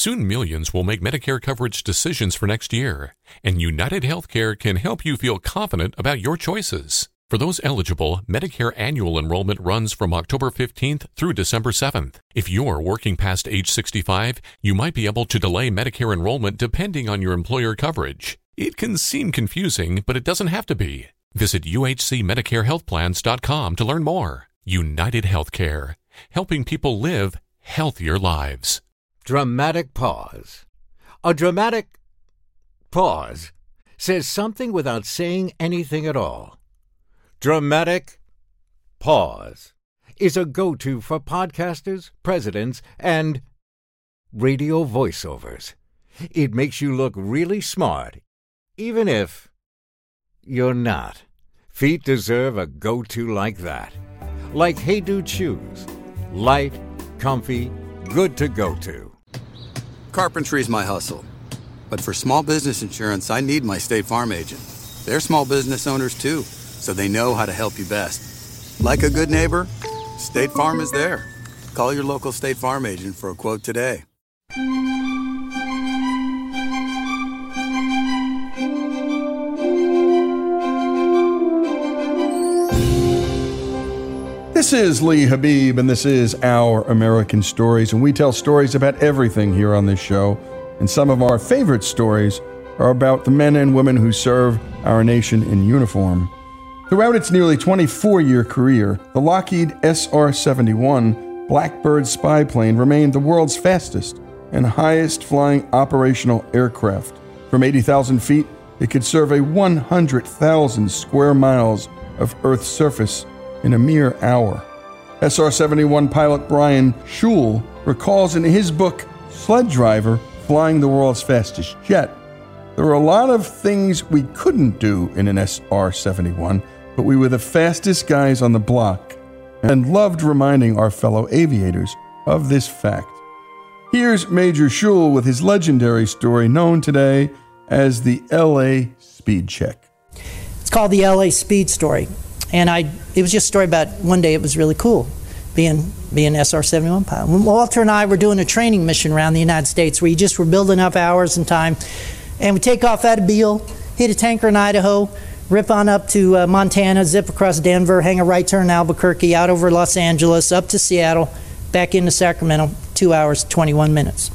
Soon millions will make Medicare coverage decisions for next year, and United Healthcare can help you feel confident about your choices. For those eligible, Medicare annual enrollment runs from October 15th through December 7th. If you're working past age 65, you might be able to delay Medicare enrollment depending on your employer coverage. It can seem confusing, but it doesn't have to be. Visit uhcmedicarehealthplans.com to learn more. United Healthcare, helping people live healthier lives. Dramatic pause. A dramatic pause says something without saying anything at all. Dramatic pause is a go-to for podcasters, presidents, and radio voiceovers. It makes you look really smart, even if you're not. Feet deserve a go-to like that. Like Hey Dude shoes. Light, comfy, good to go to. Carpentry is my hustle. But for small business insurance, I need my State Farm agent. They're small business owners too, so they know how to help you best. Like a good neighbor, State Farm is there. Call your local State Farm agent for a quote today. This is Lee Habib, and this is Our American Stories, and we tell stories about everything here on this show. And some of our favorite stories are about the men and women who serve our nation in uniform. Throughout its nearly 24-year career, the Lockheed SR-71 Blackbird spy plane remained the world's fastest and highest flying operational aircraft. From 80,000 feet, it could survey 100,000 square miles of Earth's surface in a mere hour. SR-71 pilot Brian Schul recalls in his book, Sled Driver, flying the world's fastest jet. There were a lot of things we couldn't do in an SR-71, but we were the fastest guys on the block and loved reminding our fellow aviators of this fact. Here's Major Schul with his legendary story known today as the LA Speed Check. It's called the LA Speed Story. And it was just a story about one day it was really cool being an SR-71 pilot. When Walter and I were doing a training mission around the United States where you just were building up hours and time. And we take off out of Beale, hit a tanker in Idaho, rip on up to Montana, zip across Denver, hang a right turn in Albuquerque, out over Los Angeles, up to Seattle, back into Sacramento, 2 hours, 21 minutes.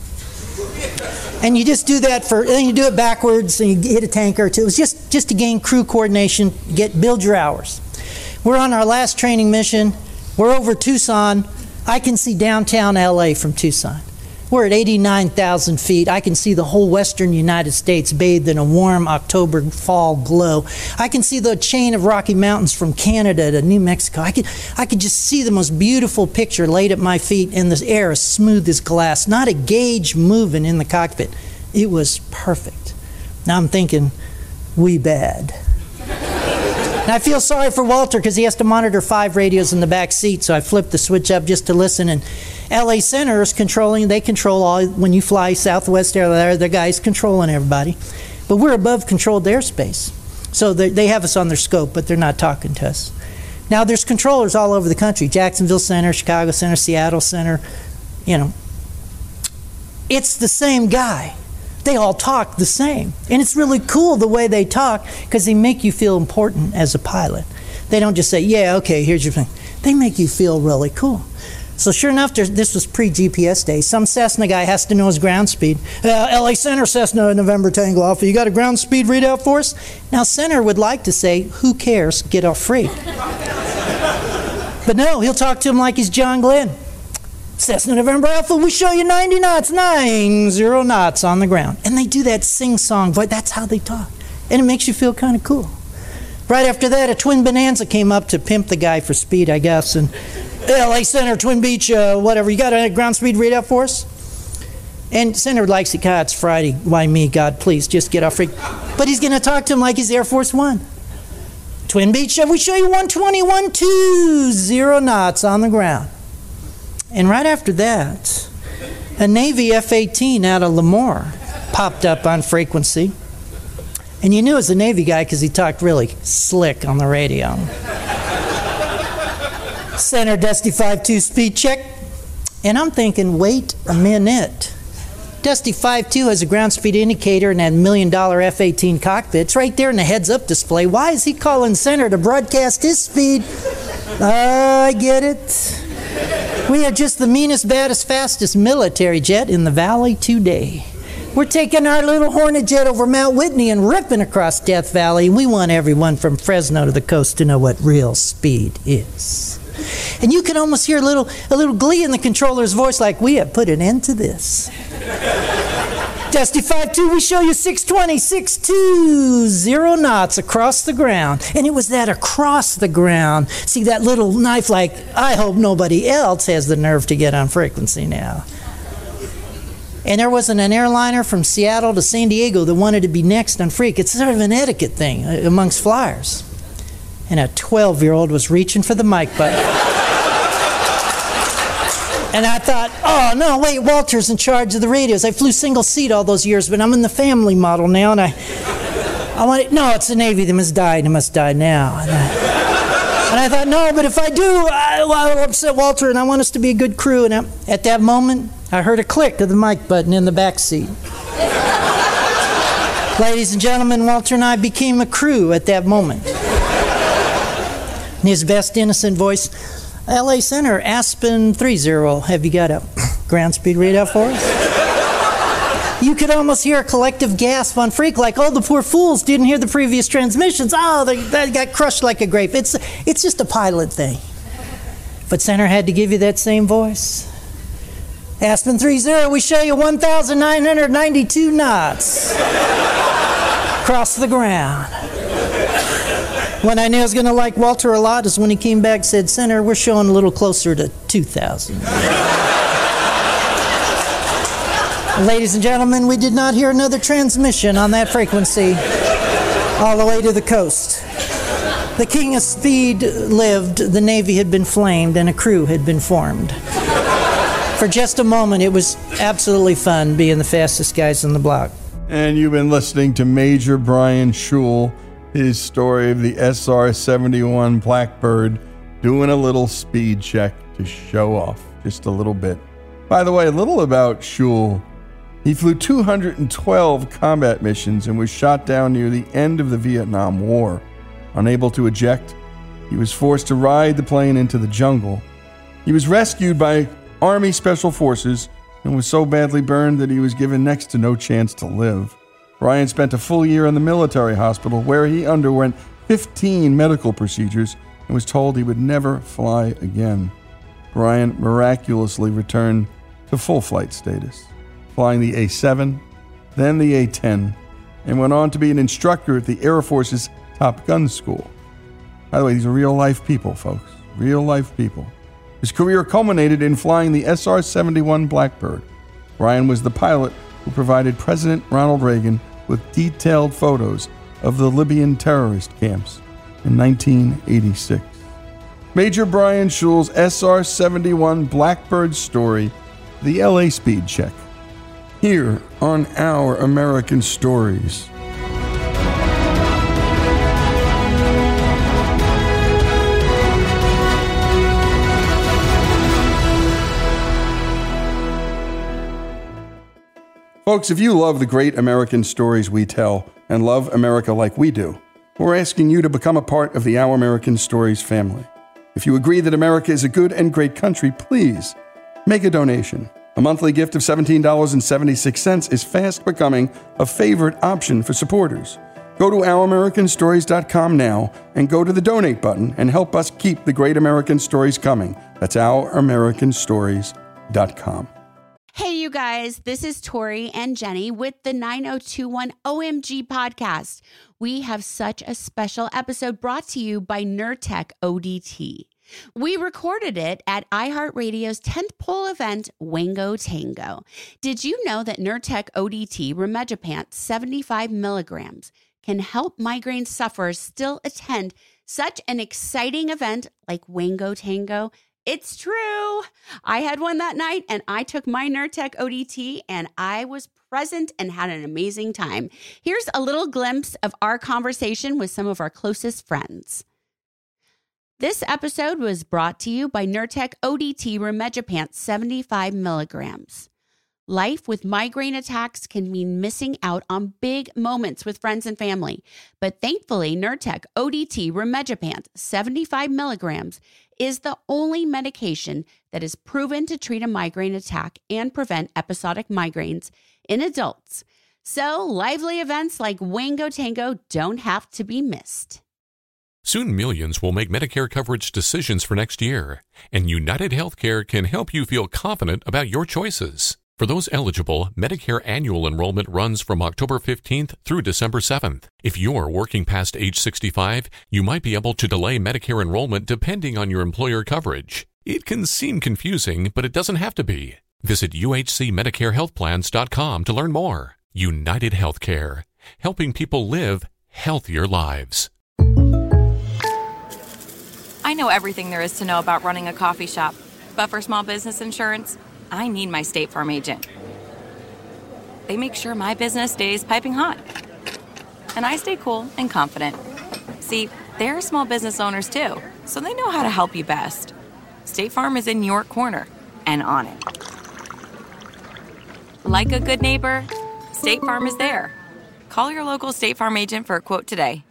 And you just do that then you do it backwards and you hit a tanker or two. It was just to gain crew coordination, build your hours. We're on our last training mission. We're over Tucson. I can see downtown LA from Tucson. We're at 89,000 feet. I can see the whole western United States bathed in a warm October fall glow. I can see the chain of Rocky Mountains from Canada to New Mexico. I could just see the most beautiful picture laid at my feet, and the air as smooth as glass. Not a gauge moving in the cockpit. It was perfect. Now I'm thinking, we bad. And I feel sorry for Walter because he has to monitor 5 radios in the back seat, so I flipped the switch up just to listen. And LA Center is they control all, when you fly Southwest Air, the guys controlling everybody. But we're above controlled airspace. So they have us on their scope, but they're not talking to us. Now there's controllers all over the country. Jacksonville Center, Chicago Center, Seattle Center, It's the same guy. They all talk the same. And it's really cool the way they talk because they make you feel important as a pilot. They don't just say, yeah, okay, here's your thing. They make you feel really cool. So sure enough, this was pre-GPS days. Some Cessna guy has to know his ground speed. LA Center, Cessna, November Tango Alpha. You got a ground speed readout for us? Now, Center would like to say, who cares? Get off free. But no, he'll talk to him like he's John Glenn. Cessna November Alpha, we show you 90 knots, 90 knots on the ground. And they do that sing-song voice. That's how they talk. And it makes you feel kind of cool. Right after that, a Twin Bonanza came up to pimp the guy for speed, I guess. And LA Center, Twin Beach, whatever. You got a ground speed readout for us? And Center likes it. God, it's Friday. Why me? God, please, just get off free. But he's going to talk to him like he's Air Force One. Twin Beach, we show you 121, 20 knots on the ground. And right after that, a Navy F-18 out of Lemoore popped up on frequency. And you knew it was a Navy guy because he talked really slick on the radio. Center Dusty 5-2 speed check. And I'm thinking, wait a minute. Dusty 5.2 has a ground speed indicator and that $1 million F-18 cockpit. It's right there in the heads-up display. Why is he calling center to broadcast his speed? I get it. We are just the meanest, baddest, fastest military jet in the valley today. We're taking our little Hornet jet over Mount Whitney and ripping across Death Valley. We want everyone from Fresno to the coast to know what real speed is. And you can almost hear a little glee in the controller's voice, like, we have put an end to this. Dusty 5.2, we show you 620 knots across the ground. And it was that across the ground. See, that little knife, like, I hope nobody else has the nerve to get on frequency now. And there wasn't an airliner from Seattle to San Diego that wanted to be next on Freak. It's sort of an etiquette thing amongst flyers. And a 12-year-old was reaching for the mic button. And I thought, oh, no, wait, Walter's in charge of the radios. I flew single seat all those years, but I'm in the family model now, and I wanted, no, it's the Navy. They must die. They must die now. And I thought, no, but if I do, I'll upset Walter, and I want us to be a good crew. And at that moment, I heard a click of the mic button in the back seat. Ladies and gentlemen, Walter and I became a crew at that moment. In his best innocent voice, LA Center, Aspen 30. Have you got a ground speed readout for us? You could almost hear a collective gasp on Freak, like, oh, the poor fools didn't hear the previous transmissions. Oh, they got crushed like a grape. It's just a pilot thing. But Center had to give you that same voice. Aspen 30, we show you 1,992 knots across the ground. When I knew I was going to like Walter a lot is when he came back and said, Center, we're showing a little closer to 2,000. Ladies and gentlemen, we did not hear another transmission on that frequency all the way to the coast. The king of speed lived, the Navy had been flamed, and a crew had been formed. For just a moment, it was absolutely fun being the fastest guys on the block. And you've been listening to Major Brian Schul, his story of the SR-71 Blackbird doing a little speed check to show off just a little bit. By the way, a little about Schul. He flew 212 combat missions and was shot down near the end of the Vietnam War. Unable to eject, he was forced to ride the plane into the jungle. He was rescued by Army Special Forces and was so badly burned that he was given next to no chance to live. Brian spent a full year in the military hospital where he underwent 15 medical procedures and was told he would never fly again. Brian miraculously returned to full flight status, flying the A-7, then the A-10, and went on to be an instructor at the Air Force's Top Gun School. By the way, these are real-life people, folks. Real-life people. His career culminated in flying the SR-71 Blackbird. Brian was the pilot who provided President Ronald Reagan with detailed photos of the Libyan terrorist camps in 1986. Major Brian Schul's SR-71 Blackbird story, the LA Speed Check, here on Our American Stories. Folks, if you love the great American stories we tell and love America like we do, we're asking you to become a part of the Our American Stories family. If you agree that America is a good and great country, please make a donation. A monthly gift of $17.76 is fast becoming a favorite option for supporters. Go to OurAmericanStories.com now and go to the donate button and help us keep the great American stories coming. That's OurAmericanStories.com. Hey, you guys, this is Tori and Jenny with the 9021 OMG podcast. We have such a special episode brought to you by Nurtec ODT. We recorded it at iHeartRadio's 10th pole event, Wango Tango. Did you know that Nurtec ODT Rimegepant 75 milligrams can help migraine sufferers still attend such an exciting event like Wango Tango? It's true. I had one that night and I took my Nurtec ODT and I was present and had an amazing time. Here's a little glimpse of our conversation with some of our closest friends. This episode was brought to you by Nurtec ODT Rimegepant 75 milligrams. Life with migraine attacks can mean missing out on big moments with friends and family. But thankfully, Nurtec ODT Rimegepant 75 milligrams is the only medication that is proven to treat a migraine attack and prevent episodic migraines in adults. So lively events like Wango Tango don't have to be missed. Soon millions will make Medicare coverage decisions for next year, and United Healthcare can help you feel confident about your choices. For those eligible, Medicare annual enrollment runs from October 15th through December 7th. If you're working past age 65, you might be able to delay Medicare enrollment depending on your employer coverage. It can seem confusing, but it doesn't have to be. Visit uhcmedicarehealthplans.com to learn more. United Healthcare, helping people live healthier lives. I know everything there is to know about running a coffee shop, but for small business insurance, I need my State Farm agent. They make sure my business stays piping hot, and I stay cool and confident. See, they're small business owners too, so they know how to help you best. State Farm is in your corner and on it. Like a good neighbor, State Farm is there. Call your local State Farm agent for a quote today.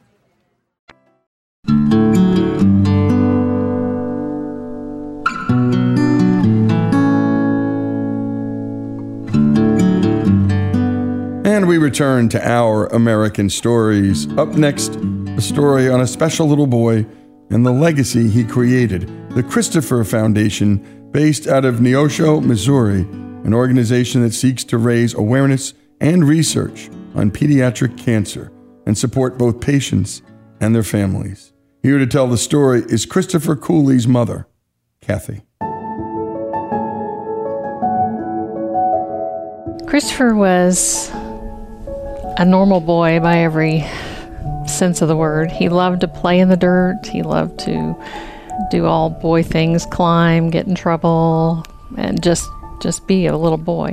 And we return to Our American Stories. Up next, a story on a special little boy and the legacy he created, the Christopher Foundation, based out of Neosho, Missouri, an organization that seeks to raise awareness and research on pediatric cancer and support both patients and their families. Here to tell the story is Christopher Cooley's mother, Kathy. Christopher was a normal boy by every sense of the word. He loved to play in the dirt. He loved to do all boy things, climb, get in trouble, and just be a little boy.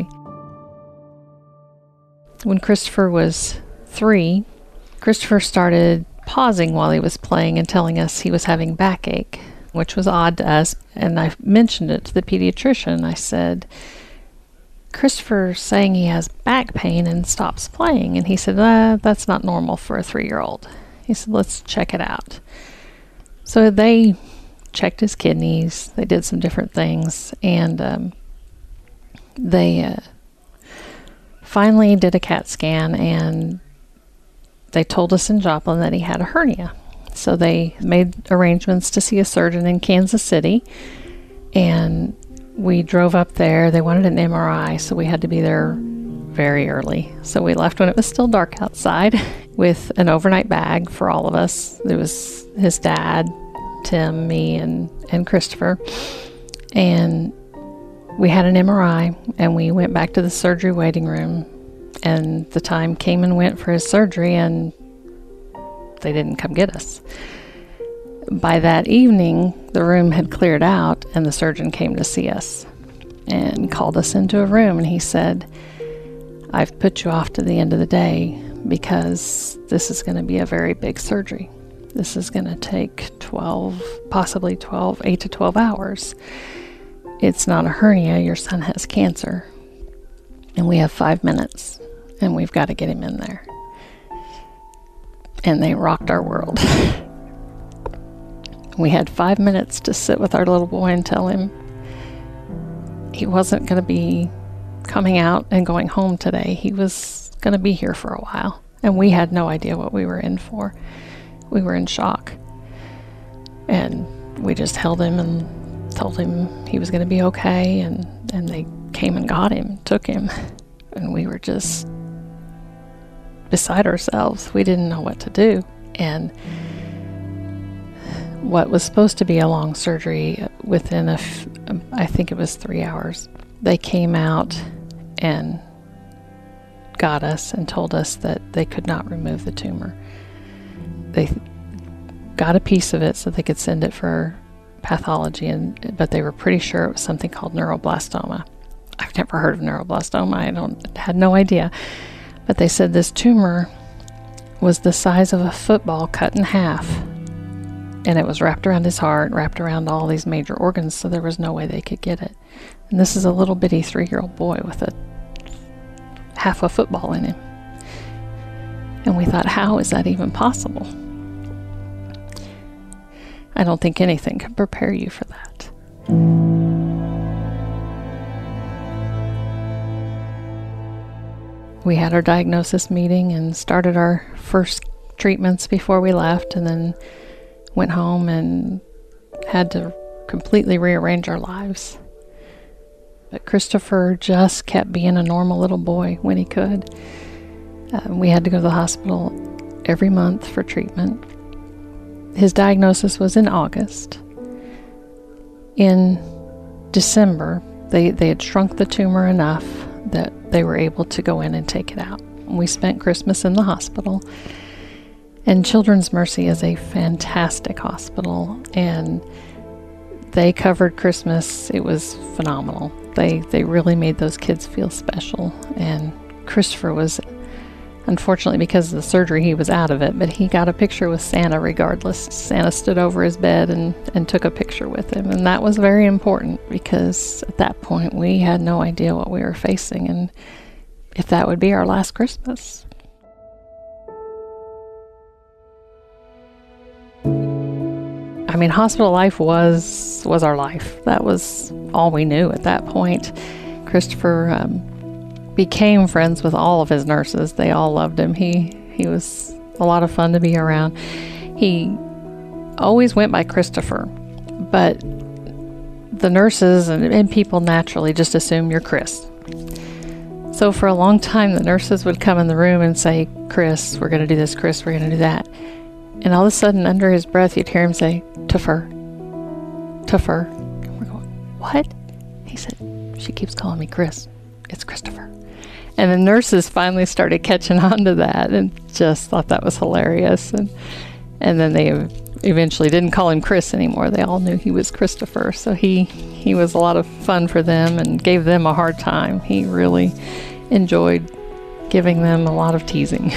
When Christopher was 3, Christopher started pausing while he was playing and telling us he was having backache, which was odd to us. And I mentioned it to the pediatrician. I said, Christopher's saying he has back pain and stops playing. And he said, that's not normal for a 3-year-old. He said, let's check it out. So they checked his kidneys. They did some different things. And they finally did a CAT scan, and they told us in Joplin that he had a hernia. So they made arrangements to see a surgeon in Kansas City, and we drove up there. They wanted an MRI, so we had to be there very early. So we left when it was still dark outside with an overnight bag for all of us. There was his dad, Tim, me, and Christopher. And we had an MRI, and we went back to the surgery waiting room. And the time came and went for his surgery, and they didn't come get us. By that evening, the room had cleared out, and the surgeon came to see us and called us into a room, and he said, I've put you off to the end of the day because this is going to be a very big surgery. This is going to take 8 to 12 hours. It's not a hernia. Your son has cancer. And we have 5 minutes, and we've got to get him in there. And they rocked our world. We had 5 minutes to sit with our little boy and tell him he wasn't going to be coming out and going home today. He was going to be here for a while. And we had no idea what we were in for. We were in shock. And we just held him and told him he was going to be okay. And they came and got him, took him. And we were just beside ourselves. We didn't know what to do. And what was supposed to be a long surgery, within I think it was 3 hours, they came out and got us and told us that they could not remove the tumor. They got a piece of it so they could send it for pathology, but they were pretty sure it was something called neuroblastoma. I've never heard of neuroblastoma. I had no idea. But they said this tumor was the size of a football cut in half. And it was wrapped around his heart, wrapped around all these major organs, so there was no way they could get it. And this is a little bitty 3-year-old boy with a half a football in him. And we thought, how is that even possible? I don't think anything could prepare you for that. We had our diagnosis meeting and started our first treatments before we left, and then went home and had to completely rearrange our lives. But Christopher just kept being a normal little boy when he could. We had to go to the hospital every month for treatment. His diagnosis was in August. In December, they had shrunk the tumor enough that they were able to go in and take it out. We spent Christmas in the hospital. And Children's Mercy is a fantastic hospital, and they covered Christmas. It was phenomenal. They really made those kids feel special. And Christopher was, unfortunately, because of the surgery, he was out of it, but he got a picture with Santa regardless. Santa stood over his bed and took a picture with him. And that was very important, because at that point we had no idea what we were facing and if that would be our last Christmas. I mean, hospital life was our life. That was all we knew at that point. Christopher became friends with all of his nurses. They all loved him. He was a lot of fun to be around. He always went by Christopher, but the nurses and people naturally just assume you're Chris. So for a long time, the nurses would come in the room and say, Chris, we're going to do this, Chris, we're going to do that. And all of a sudden, under his breath, you'd hear him say, Tuffer, Tuffer. And we're going, what? He said, she keeps calling me Chris. It's Christopher. And the nurses finally started catching on to that and just thought that was hilarious. And then they eventually didn't call him Chris anymore. They all knew he was Christopher. So he was a lot of fun for them and gave them a hard time. He really enjoyed giving them a lot of teasing.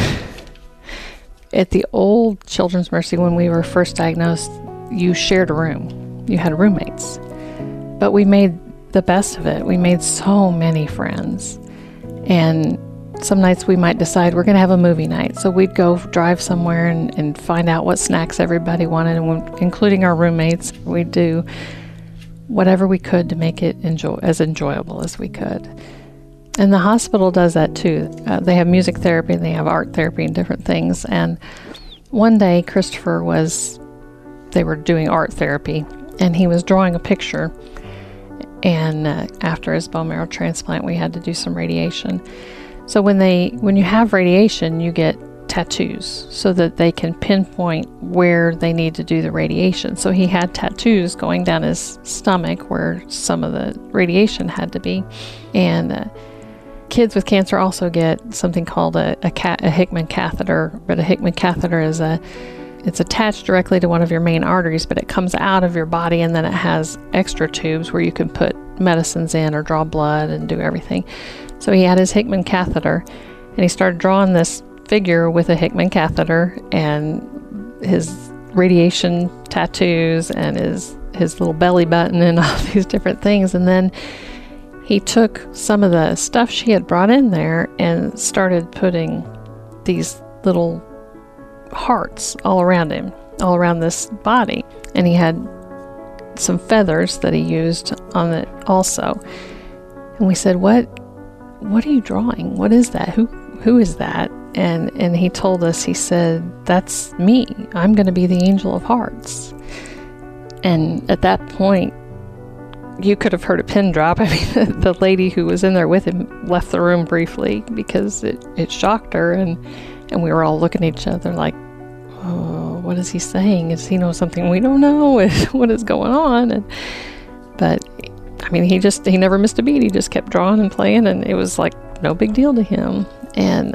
At the old Children's Mercy, when we were first diagnosed, you shared a room. You had roommates. But we made the best of it. We made so many friends. And some nights we might decide we're going to have a movie night. So we'd go drive somewhere and find out what snacks everybody wanted, and including our roommates. We'd do whatever we could to make it as enjoyable as we could. And the hospital does that too. They have music therapy, and they have art therapy and different things. And one day, they were doing art therapy, and he was drawing a picture. And after his bone marrow transplant, we had to do some radiation. So when you have radiation, you get tattoos so that they can pinpoint where they need to do the radiation. So he had tattoos going down his stomach where some of the radiation had to be. And kids with cancer also get something called a Hickman catheter. But a Hickman catheter is it's attached directly to one of your main arteries, but it comes out of your body, and then it has extra tubes where you can put medicines in or draw blood and do everything. So he had his Hickman catheter, and he started drawing this figure with a Hickman catheter and his radiation tattoos and his little belly button and all these different things. And then he took some of the stuff she had brought in there and started putting these little hearts all around him, all around this body. And he had some feathers that he used on it also. And we said, what are you drawing? What is that? Who is that? And he told us, he said, that's me. I'm going to be the Angel of Hearts. And at that point, you could have heard a pin drop. I mean, the lady who was in there with him left the room briefly because it shocked her. And we were all looking at each other like, oh, what is he saying? Does he know something we don't know? What is going on? But I mean, he never missed a beat. He just kept drawing and playing, and it was like no big deal to him. And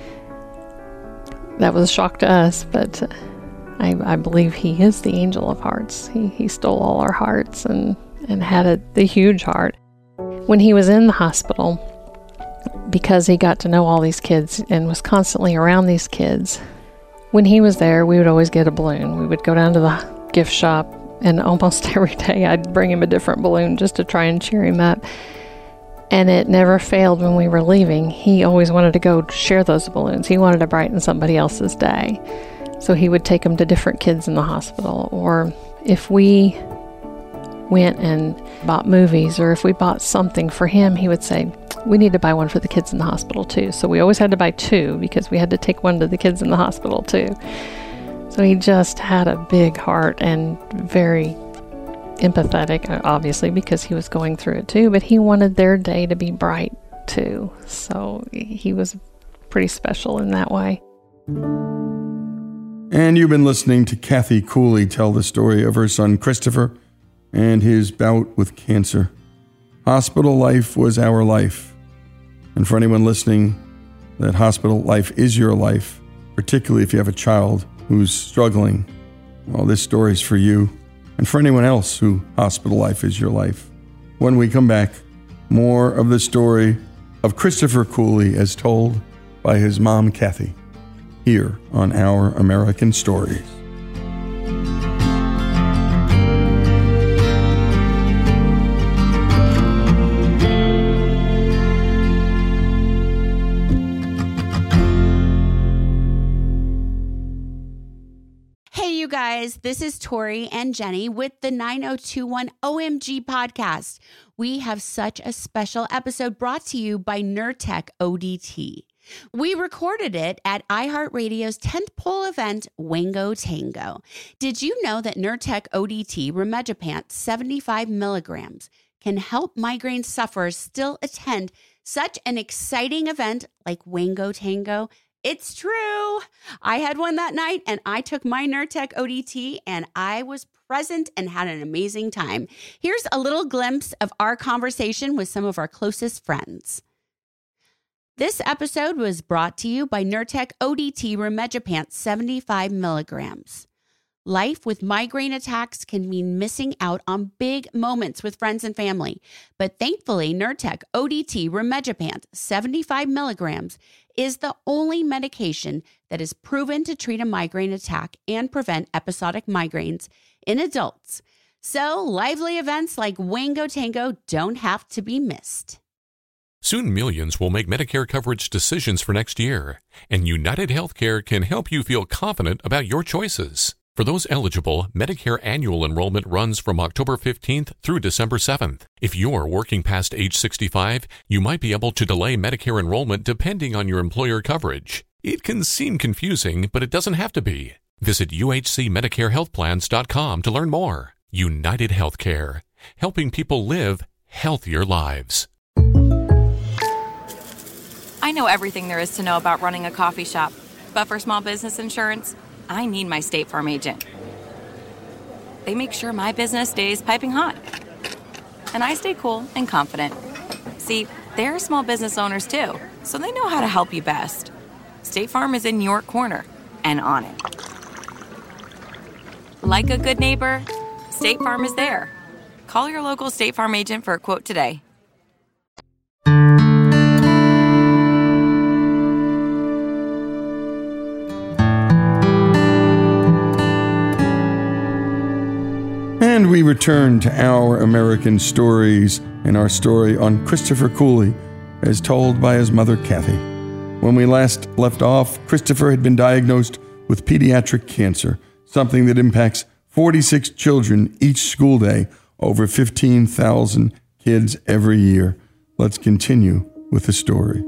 that was a shock to us, but I believe he is the Angel of Hearts. He stole all our hearts and had the huge heart. When he was in the hospital, because he got to know all these kids and was constantly around these kids, when he was there, we would always get a balloon. We would go down to the gift shop, and almost every day I'd bring him a different balloon just to try and cheer him up. And it never failed when we were leaving. He always wanted to go share those balloons. He wanted to brighten somebody else's day. So he would take them to different kids in the hospital. Or if we went and bought movies, or if we bought something for him, he would say, we need to buy one for the kids in the hospital too. So we always had to buy two because we had to take one to the kids in the hospital too. So he just had a big heart and very empathetic, obviously, because he was going through it too, but he wanted their day to be bright too. So he was pretty special in that way. And you've been listening to Kathy Cooley tell the story of her son Christopher and his bout with cancer. Hospital life was our life. And for anyone listening, that hospital life is your life, particularly if you have a child who's struggling. Well, this story's for you. And for anyone else who hospital life is your life. When we come back, more of the story of Christopher Cooley as told by his mom, Kathy, here on Our American Stories. You guys, this is Tori and Jenny with the 9021 OMG podcast. We have such a special episode brought to you by Nurtec ODT. We recorded it at iHeartRadio's 10th pole event, Wango Tango. Did you know that Nurtec ODT Rimegepant 75 milligrams can help migraine sufferers still attend such an exciting event like Wango Tango? It's true. I had one that night and I took my Nurtec ODT and I was present and had an amazing time. Here's a little glimpse of our conversation with some of our closest friends. This episode was brought to you by Nurtec ODT Rimegepant 75 milligrams. Life with migraine attacks can mean missing out on big moments with friends and family. But thankfully, Nurtec ODT Rimegepant 75 milligrams is the only medication that is proven to treat a migraine attack and prevent episodic migraines in adults. So lively events like Wango Tango don't have to be missed. Soon millions will make Medicare coverage decisions for next year, and United Healthcare can help you feel confident about your choices. For those eligible, Medicare annual enrollment runs from October 15th through December 7th. If you're working past age 65, you might be able to delay Medicare enrollment depending on your employer coverage. It can seem confusing, but it doesn't have to be. Visit uhcmedicarehealthplans.com to learn more. United Healthcare, helping people live healthier lives. I know everything there is to know about running a coffee shop, but for small business insurance, I need my State Farm agent. They make sure my business stays piping hot. And I stay cool and confident. See, they're small business owners too, so they know how to help you best. State Farm is in your corner and on it. Like a good neighbor, State Farm is there. Call your local State Farm agent for a quote today. And we return to Our American Stories and our story on Christopher Cooley, as told by his mother, Kathy. When we last left off, Christopher had been diagnosed with pediatric cancer, something that impacts 46 children each school day, over 15,000 kids every year. Let's continue with the story.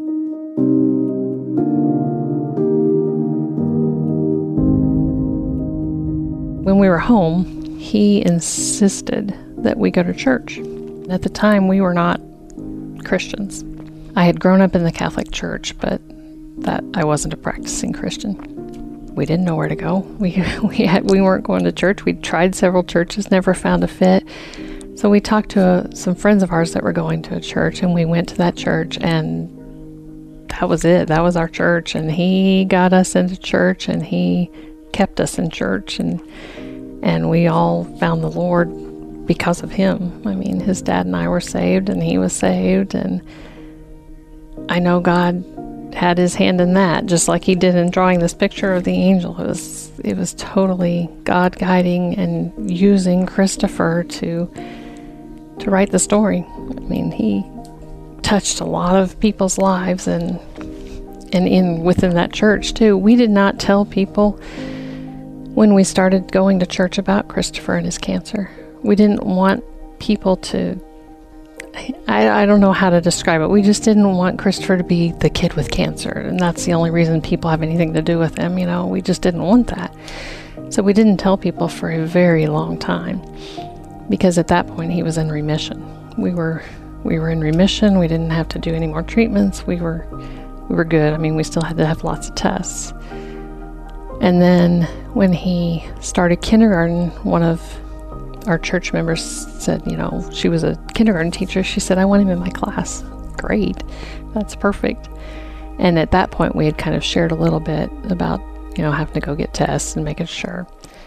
When we were home, he insisted that we go to church. At the time, we were not Christians. I had grown up in the Catholic Church, but that I wasn't a practicing Christian. We didn't know where to go. We weren't going to church. We tried several churches, never found a fit. So we talked to some friends of ours that were going to a church, and we went to that church, and that was it. That was our church, and he got us into church, and he kept us in church, and we all found the Lord because of him. I mean, his dad and I were saved, and he was saved, and I know God had his hand in that, just like he did in drawing this picture of the angel. It was totally God guiding and using Christopher to write the story. I mean, he touched a lot of people's lives, and within that church too. We did not tell people when we started going to church about Christopher and his cancer. We didn't want people to, I don't know how to describe it. We just didn't want Christopher to be the kid with cancer, and that's the only reason people have anything to do with him. We just didn't want that. So we didn't tell people for a very long time, because at that point he was in remission. We were in remission. We didn't have to do any more treatments. We were good. We still had to have lots of tests. And then when he started kindergarten, one of our church members said, she was a kindergarten teacher. She said, I want him in my class. Great. That's perfect. And at that point, we had kind of shared a little bit about, having to go get tests and making sure.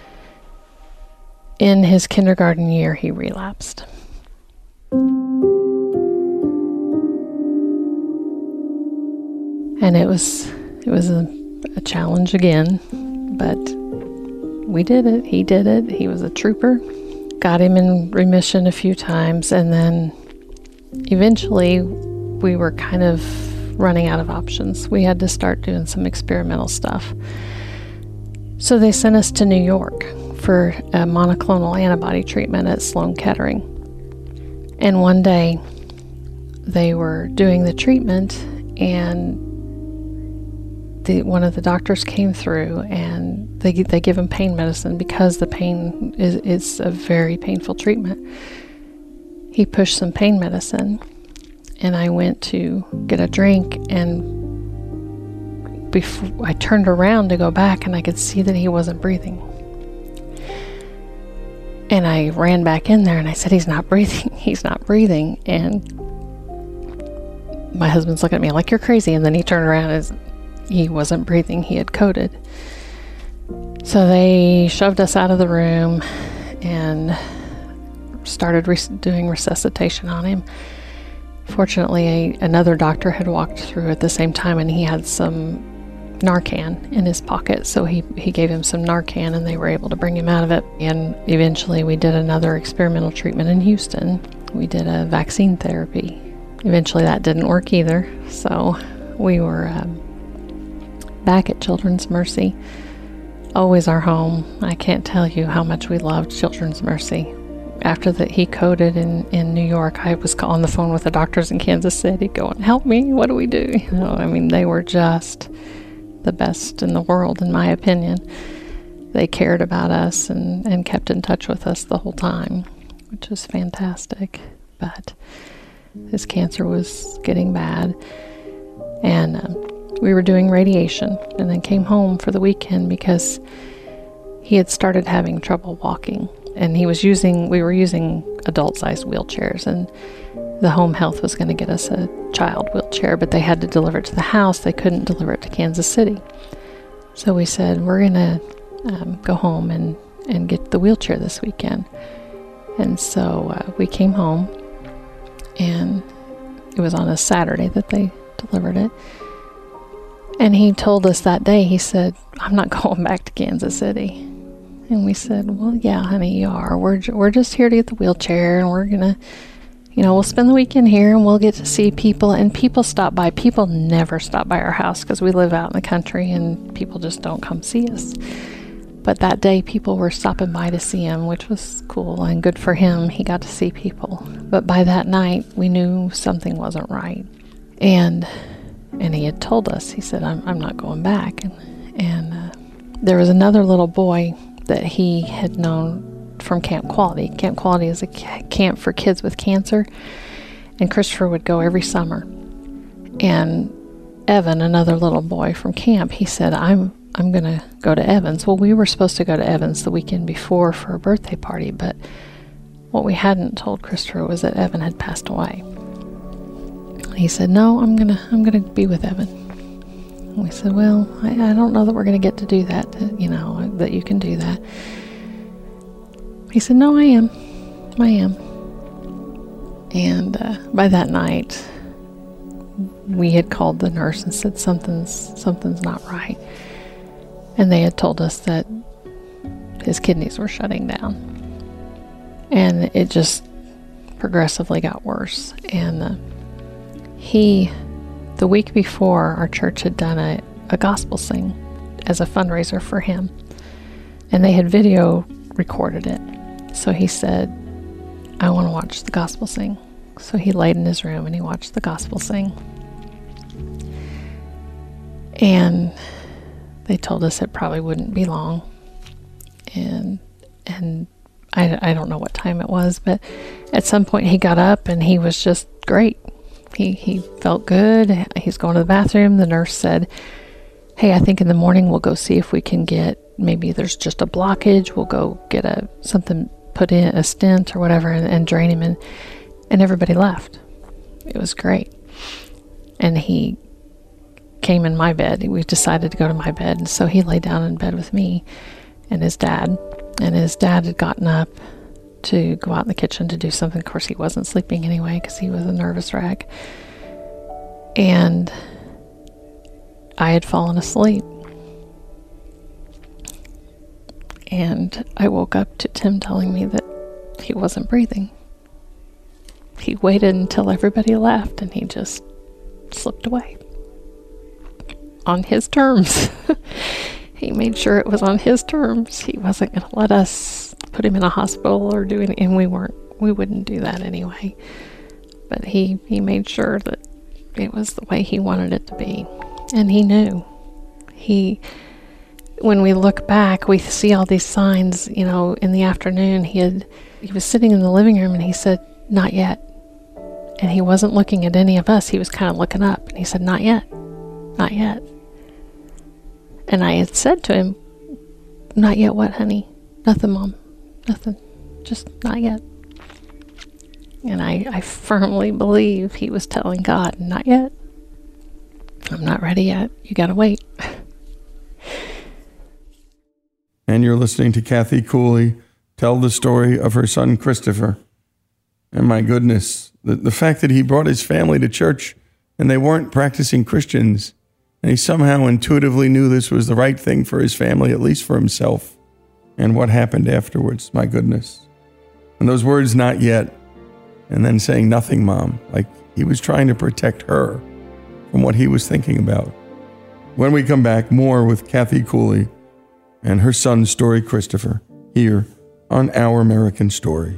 In his kindergarten year, he relapsed. And it was a challenge again, but we did it. He did it. He was a trooper. Got him in remission a few times, and then eventually we were kind of running out of options. We had to start doing some experimental stuff. So they sent us to New York for a monoclonal antibody treatment at Sloan Kettering. And one day they were doing the treatment, and one of the doctors came through, and they give him pain medicine because the pain is a very painful treatment. He pushed some pain medicine, and I went to get a drink, and before I turned around to go back, and I could see that he wasn't breathing. And I ran back in there, and I said, he's not breathing. He's not breathing. And my husband's looking at me like, you're crazy. And then he turned around, and he wasn't breathing. He had coded. So they shoved us out of the room and started doing resuscitation on him. Fortunately, another doctor had walked through at the same time, and he had some Narcan in his pocket, so he gave him some Narcan, and they were able to bring him out of it. And eventually we did another experimental treatment in Houston. We did a vaccine therapy. Eventually that didn't work either, so we were back at Children's Mercy. Always our home. I can't tell you how much we loved Children's Mercy. After that he coded in New York, I was on the phone with the doctors in Kansas City going, help me, what do we do? They were just the best in the world, in my opinion. They cared about us and kept in touch with us the whole time, which was fantastic. But his cancer was getting bad, and we were doing radiation, and then came home for the weekend because he had started having trouble walking, and we were using adult-sized wheelchairs, and the home health was going to get us a child wheelchair, but they had to deliver it to the house. They couldn't deliver it to Kansas City. So we said, we're going to go home and get the wheelchair this weekend. And so we came home, and it was on a Saturday that they delivered it. And he told us that day, he said, I'm not going back to Kansas City. And we said, well, yeah, honey, you are. We're just here to get the wheelchair, and we're going to, we'll spend the weekend here, and we'll get to see people. And people stop by. People never stop by our house because we live out in the country, and people just don't come see us. But that day, people were stopping by to see him, which was cool and good for him. He got to see people. But by that night, we knew something wasn't right. And he had told us, he said, I'm not going back. And there was another little boy that he had known from Camp Quality. Camp Quality is a camp for kids with cancer, and Christopher would go every summer. And Evan, another little boy from camp, he said, I'm going to go to Evans. Well, we were supposed to go to Evans the weekend before for a birthday party, but what we hadn't told Christopher was that Evan had passed away. He said, no, I'm gonna be with Evan. And we said, well, I don't know that we're going to get to do that, that you can do that. He said, no, I am. And by that night, we had called the nurse and said, something's not right. And they had told us that his kidneys were shutting down. And it just progressively got worse. And The week before, our church had done a gospel sing as a fundraiser for him, and they had video recorded it. So he said, I want to watch the gospel sing. So he laid in his room and he watched the gospel sing. And they told us it probably wouldn't be long. And I don't know what time it was, but at some point he got up and he was just great. He felt good. He's going to the bathroom. The nurse said, hey, I think in the morning we'll go see if we can get, maybe there's just a blockage. We'll go get something put in, a stent or whatever, and drain him in. And everybody left. It was great. And he came in my bed. We decided to go to my bed. And so he lay down in bed with me and his dad. And his dad had gotten up to go out in the kitchen to do something. Of course, he wasn't sleeping anyway because he was a nervous wreck. And I had fallen asleep. And I woke up to Tim telling me that he wasn't breathing. He waited until everybody left and he just slipped away. On his terms. He made sure it was on his terms. He wasn't going to let us put him in a hospital or do anything, and we wouldn't do that anyway. But he made sure that it was the way he wanted it to be. And he knew. When we look back, we see all these signs, in the afternoon. He was sitting in the living room and he said, not yet. And he wasn't looking at any of us. He was kind of looking up and he said, not yet, not yet. And I had said to him, not yet what, honey? Nothing, Mom. Nothing. Just not yet. And I firmly believe he was telling God, not yet. I'm not ready yet. You got to wait. And you're listening to Kathy Cooley tell the story of her son, Christopher. And my goodness, the fact that he brought his family to church and they weren't practicing Christians, and he somehow intuitively knew this was the right thing for his family, at least for himself. And what happened afterwards, my goodness. And those words, not yet, and then saying nothing, Mom, like he was trying to protect her from what he was thinking about. When we come back, more with Kathy Cooley and her son's story, Christopher, here on Our American Stories.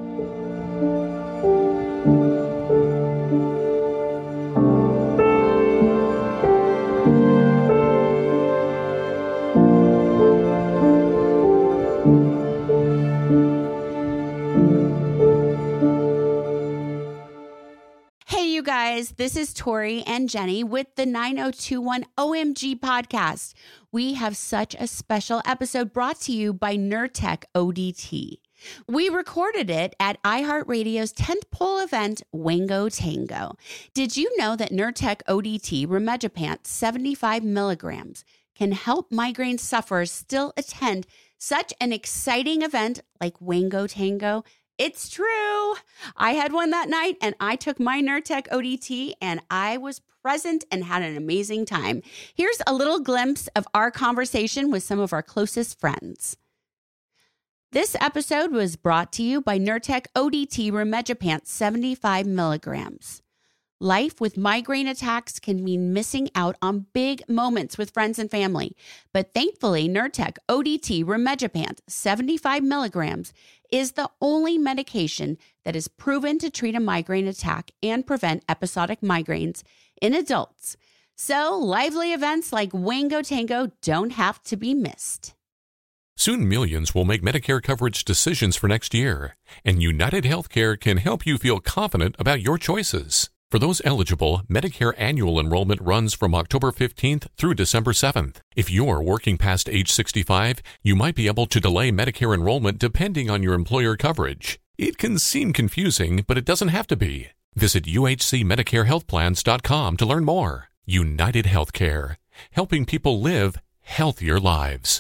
Guys, this is Tori and Jenny with the 9021 OMG podcast. We have such a special episode brought to you by Nurtec ODT. We recorded it at iHeartRadio's 10th pole event, Wango Tango. Did you know that Nurtec ODT Rimegepant 75 milligrams can help migraine sufferers still attend such an exciting event like Wango Tango? It's true. I had one that night and I took my Nurtec ODT and I was present and had an amazing time. Here's a little glimpse of our conversation with some of our closest friends. This episode was brought to you by Nurtec ODT Rimegepant 75 milligrams. Life with migraine attacks can mean missing out on big moments with friends and family. But thankfully, Nurtec ODT Rimegepant 75 milligrams is the only medication that is proven to treat a migraine attack and prevent episodic migraines in adults. So lively events like Wango Tango don't have to be missed. Soon millions will make Medicare coverage decisions for next year, and United Healthcare can help you feel confident about your choices. For those eligible, Medicare annual enrollment runs from October 15th through December 7th. If you're working past age 65, you might be able to delay Medicare enrollment depending on your employer coverage. It can seem confusing, but it doesn't have to be. Visit uhcmedicarehealthplans.com to learn more. United Healthcare, helping people live healthier lives.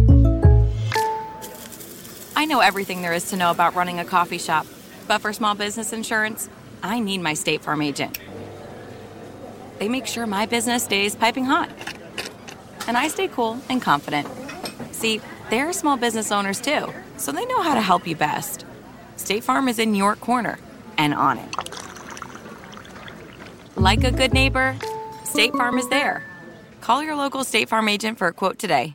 I know everything there is to know about running a coffee shop, but for small business insurance, I need my State Farm agent. They make sure my business stays piping hot. And I stay cool and confident. See, they're small business owners too, so they know how to help you best. State Farm is in your corner and on it. Like a good neighbor, State Farm is there. Call your local State Farm agent for a quote today.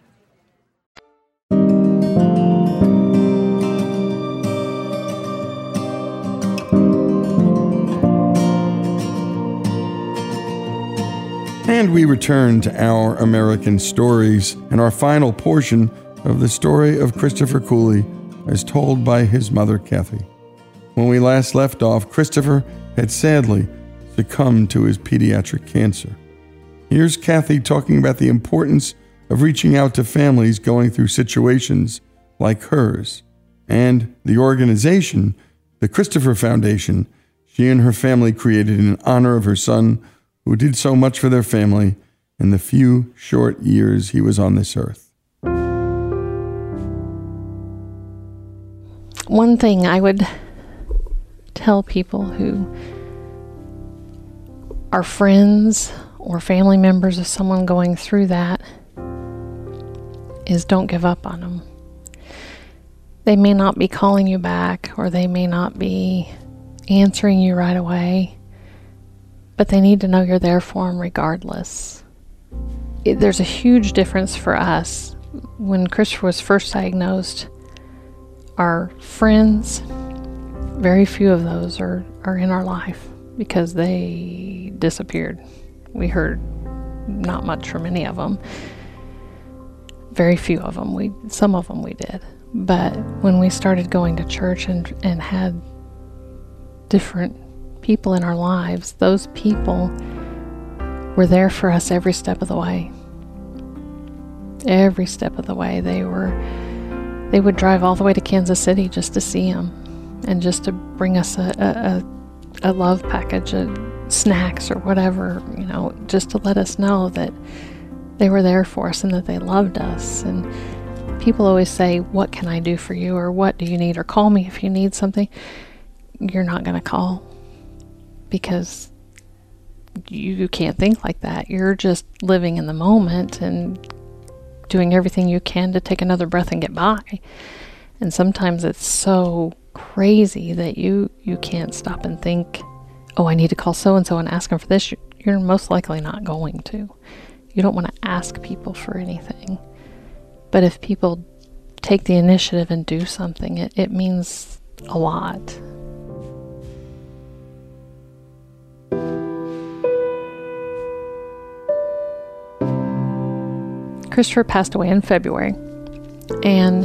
And we return to Our American Stories and our final portion of the story of Christopher Cooley as told by his mother, Kathy. When we last left off, Christopher had sadly succumbed to his pediatric cancer. Here's Kathy talking about the importance of reaching out to families going through situations like hers, and the organization, the Christopher Foundation, she and her family created in honor of her son, who did so much for their family in the few short years he was on this earth. One thing I would tell people who are friends or family members of someone going through that is don't give up on them. They may not be calling you back, or they may not be answering you right away, but they need to know you're there for them regardless. There's a huge difference for us. When Christopher was first diagnosed, our friends, very few of those are in our life because they disappeared. We heard not much from any of them. Very few of them. Some of them we did. But when we started going to church and had different people in our lives, those people were there for us every step of the way. Every step of the way. They would drive all the way to Kansas City just to see him and just to bring us a love package of snacks or whatever, just to let us know that they were there for us and that they loved us. And people always say, what can I do for you? Or what do you need? Or call me if you need something. You're not going to call because you can't think like that. You're just living in the moment and doing everything you can to take another breath and get by. And sometimes it's so crazy that you can't stop and think, oh, I need to call so-and-so and ask them for this. You're most likely not going to. You don't want to ask people for anything. But if people take the initiative and do something, it means a lot. Christopher passed away in February, and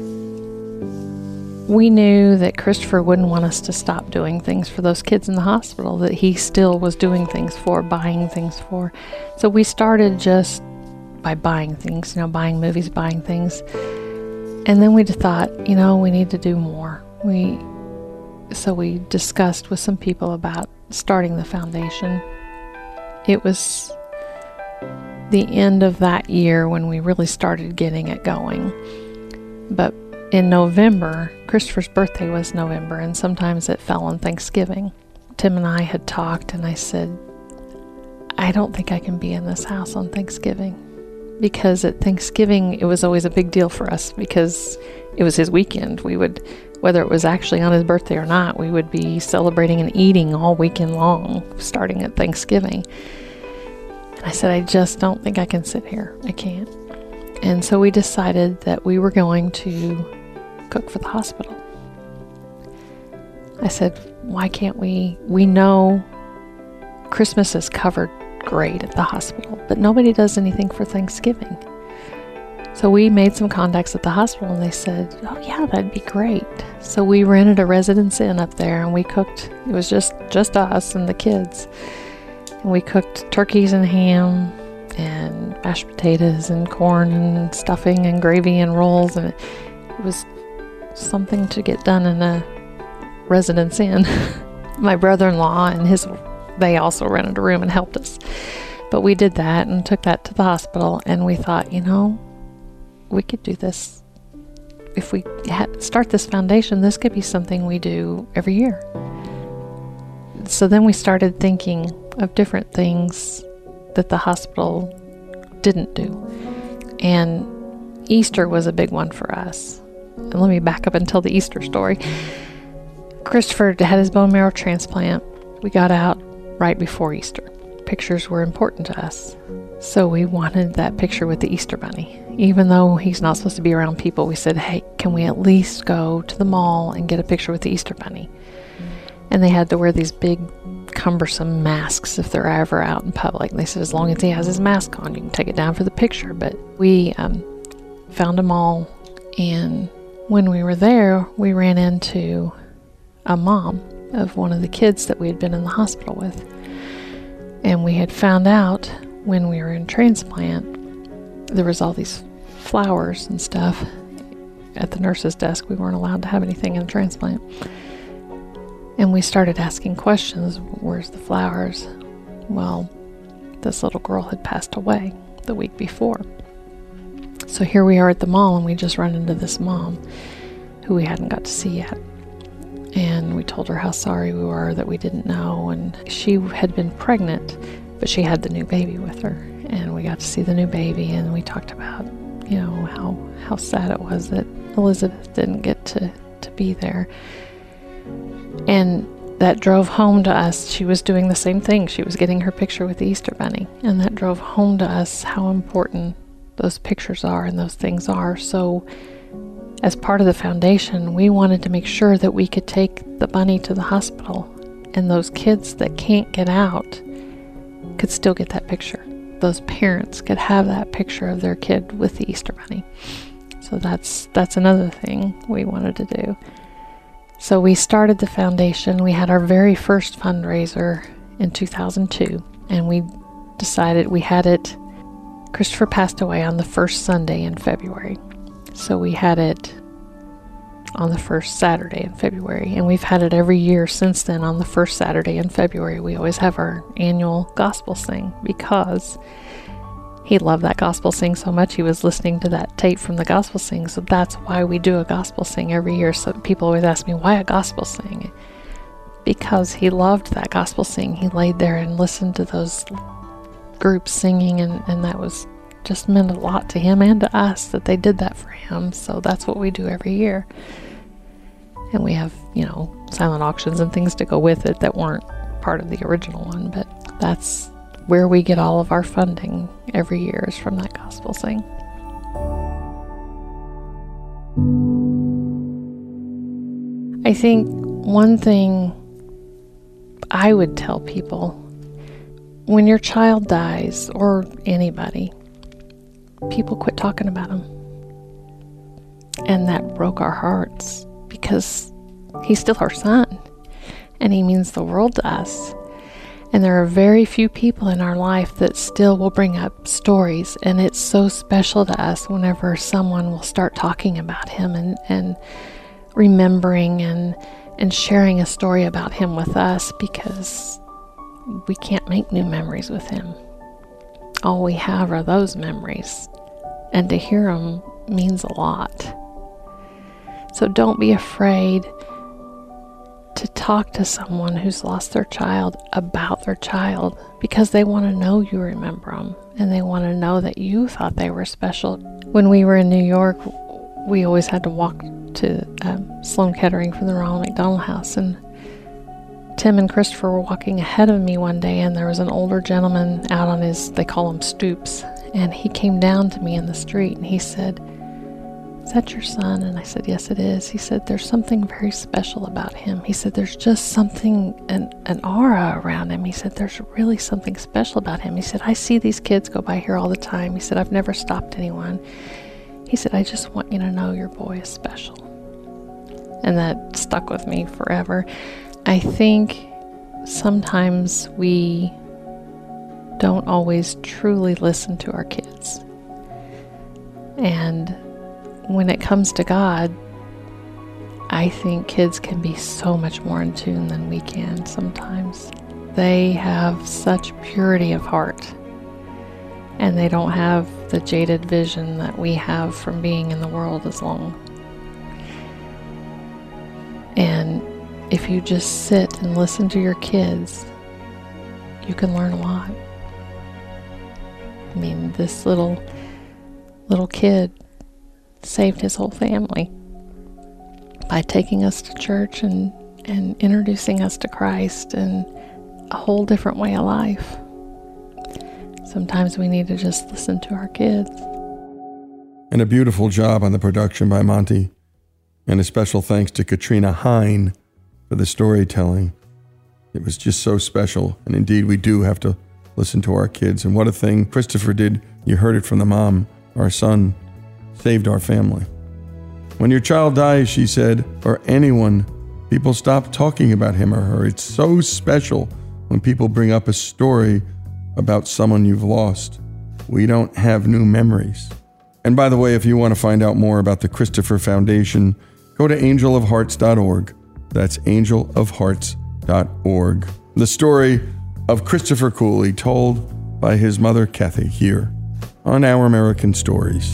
we knew that Christopher wouldn't want us to stop doing things for those kids in the hospital that he still was doing things for, buying things for. So we started just by buying things, buying movies, buying things. And then we just thought, we need to do more. So we discussed with some people about starting the foundation. It was the end of that year when we really started getting it going. But in November, Christopher's birthday was November, and sometimes it fell on Thanksgiving. Tim and I had talked, and I said, I don't think I can be in this house on Thanksgiving. Because at Thanksgiving, it was always a big deal for us because it was his weekend. We would, whether it was actually on his birthday or not, we would be celebrating and eating all weekend long, starting at Thanksgiving. And I said, I just don't think I can sit here. I can't. And so we decided that we were going to cook for the hospital. I said, why can't we? We know Christmas is covered great at the hospital, but nobody does anything for Thanksgiving. So we made some contacts at the hospital, and they said, oh yeah, that'd be great. So we rented a Residence Inn up there, and we cooked. It was just us and the kids. And we cooked turkeys and ham and mashed potatoes and corn and stuffing and gravy and rolls, and it was something to get done in a Residence Inn. My brother-in-law and they also rented a room and helped us. But we did that and took that to the hospital, and we thought, we could do this. If we start this foundation, this could be something we do every year. So then we started thinking of different things that the hospital didn't do. And Easter was a big one for us. And let me back up and tell the Easter story. Christopher had his bone marrow transplant. We got out right before Easter. Pictures were important to us. So we wanted that picture with the Easter Bunny. Even though he's not supposed to be around people, we said, hey, can we at least go to the mall and get a picture with the Easter Bunny? And they had to wear these big, cumbersome masks if they're ever out in public. And they said, as long as he has his mask on, you can take it down for the picture. But we found a mall, and when we were there, we ran into a mom of one of the kids that we had been in the hospital with. And we had found out when we were in transplant, there was all these flowers and stuff at the nurse's desk. We weren't allowed to have anything in transplant. And we started asking questions. Where's the flowers? Well, this little girl had passed away the week before. So here we are at the mall, and we just run into this mom who we hadn't got to see yet. And we told her how sorry we were that we didn't know. And she had been pregnant, but she had the new baby with her. And we got to see the new baby, and we talked about, how sad it was that Elizabeth didn't get to be there. And that drove home to us. She was doing the same thing. She was getting her picture with the Easter Bunny. And that drove home to us how important those pictures are and those things are. So as part of the foundation, we wanted to make sure that we could take the bunny to the hospital, and those kids that can't get out could still get that picture. Those parents could have that picture of their kid with the Easter Bunny. So that's another thing we wanted to do. So we started the foundation. We had our very first fundraiser in 2002, and we decided Christopher passed away on the first Sunday in February. So we had it on the first Saturday in February, and we've had it every year since then on the first Saturday in February. We always have our annual gospel sing because he loved that gospel sing so much. He was listening to that tape from the gospel sing, so that's why we do a gospel sing every year. So people always ask me, why a gospel sing? Because he loved that gospel sing. He laid there and listened to those groups singing, and that was just meant a lot to him and to us that they did that for him. So that's what we do every year. And we have, silent auctions and things to go with it that weren't part of the original one, but that's where we get all of our funding every year, is from that gospel sing. I think one thing I would tell people, when your child dies, or anybody, people quit talking about him. And that broke our hearts, because he's still our son, and he means the world to us. And there are very few people in our life that still will bring up stories, and it's so special to us whenever someone will start talking about him and remembering and sharing a story about him with us, because we can't make new memories with him. All we have are those memories, and to hear them means a lot. So don't be afraid to talk to someone who's lost their child about their child, because they want to know you remember them, and they want to know that you thought they were special. When we were in New York, we always had to walk to Sloan Kettering from the Ronald McDonald House, and Tim and Christopher were walking ahead of me one day, and there was an older gentleman out on his, they call them stoops, and he came down to me in the street, and he said, "Is that your son?" And I said, "Yes, it is." He said, "There's something very special about him." He said, "There's just something, an aura around him." He said, "There's really something special about him." He said, "I see these kids go by here all the time." He said, "I've never stopped anyone." He said, "I just want you to know your boy is special." And that stuck with me forever. I think sometimes we don't always truly listen to our kids. And when it comes to God, I think kids can be so much more in tune than we can sometimes. They have such purity of heart, and they don't have the jaded vision that we have from being in the world as long. And if you just sit and listen to your kids, you can learn a lot. I mean, this little kid saved his whole family by taking us to church and introducing us to Christ. And a whole different way of life. Sometimes we need to just listen to our kids. And a beautiful job on the production by Monty. And a special thanks to Katrina Hine for the storytelling. It was just so special. And indeed, we do have to listen to our kids. And what a thing Christopher did. You heard it from the mom. Our son saved our family. When your child dies, she said, or anyone, people stop talking about him or her. It's so special when people bring up a story about someone you've lost. We don't have new memories. And by the way, if you want to find out more about the Christopher Foundation, go to angelofhearts.org. That's angelofhearts.org. The story of Christopher Cooley told by his mother, Kathy, here on Our American Stories.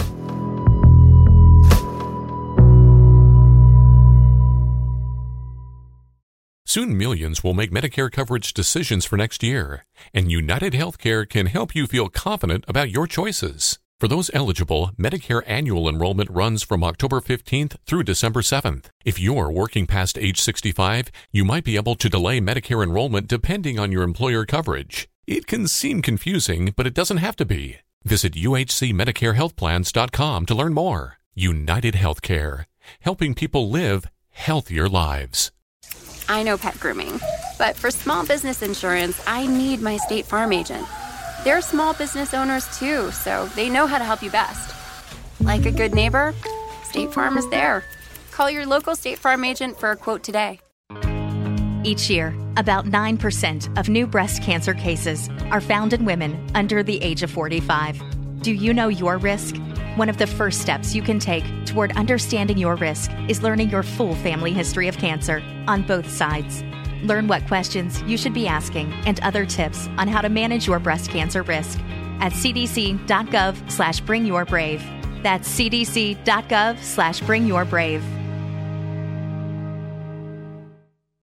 Soon millions will make Medicare coverage decisions for next year, and United Healthcare can help you feel confident about your choices. For those eligible, Medicare annual enrollment runs from October 15th through December 7th. If you're working past age 65, you might be able to delay Medicare enrollment depending on your employer coverage. It can seem confusing, but it doesn't have to be. Visit uhcmedicarehealthplans.com to learn more. United Healthcare, helping people live healthier lives. I know pet grooming, but for small business insurance, I need my State Farm agent. They're small business owners too, so they know how to help you best. Like a good neighbor, State Farm is there. Call your local State Farm agent for a quote today. Each year, about 9% of new breast cancer cases are found in women under the age of 45. Do you know your risk? One of the first steps you can take toward understanding your risk is learning your full family history of cancer on both sides. Learn what questions you should be asking and other tips on how to manage your breast cancer risk at cdc.gov/bringyourbrave. That's cdc.gov/bringyourbrave.